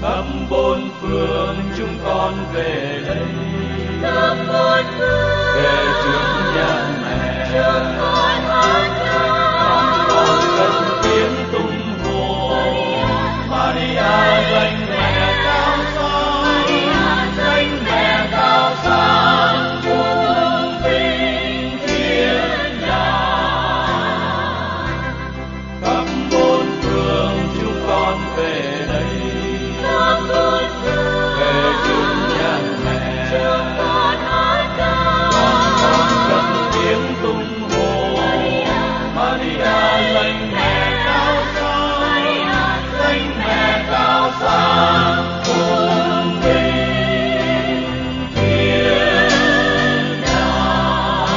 khắp bốn phương chúng con về đây, khắp bốn phương về trước nhà mẹ. chúng con hát ca, Con cất tiếng tung hô Maria danh mẹ cao sang, danh mẹ cao sang cung vinh thiên đàng. Khắp bốn phương chúng con về đây, khắp bốn phương về trước nhà mẹ. chúng con hát ca, Con cất tiếng tung hô Maria danh mẹ cao sang, danh mẹ cao sang cung vinh thiên đàng.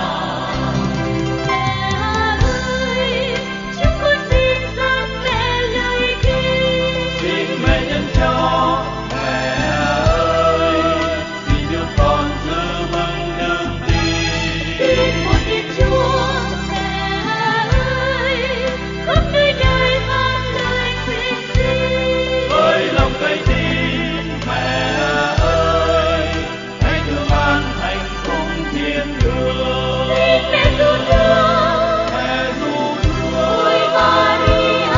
Mẹ ơi, chúng con xin dâng mẹ lời kinh. Xin mẹ nhân cho mẹ ơi, xin đưa con giữ vững đức tin. Tin một Thiên Chúa, mẹ ơi, khắp nơi đời vang lời nguyện xin. Với lòng cây tin mẹ ơi, hãy thương ban hạnh phúc thiên đường. Xin mẹ du thương, Mẹ ru thương ôi Maria,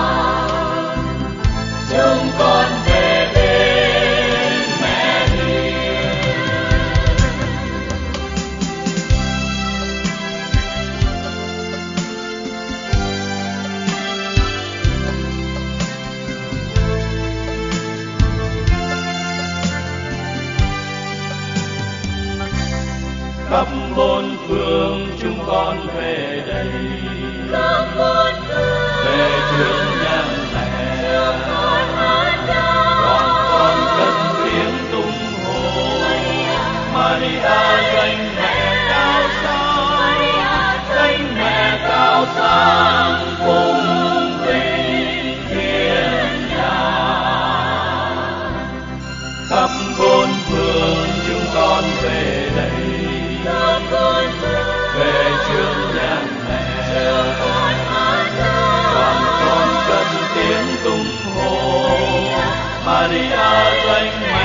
chúng con về bên mẹ hiền. Khắp bốn phương chúng con về đây, khắp bốn phương về trước nhà mẹ. chúng con hát ca. Con cất tiếng tung hô Maria danh mẹ cao sang, danh mẹ cao sang cung vinh thiên đàng. Khắp bốn phương chúng con về đây, Khắp bốn phương về trước nhà mẹ. chúng con hát ca. Con cất tiếng tung hô Maria danh mẹ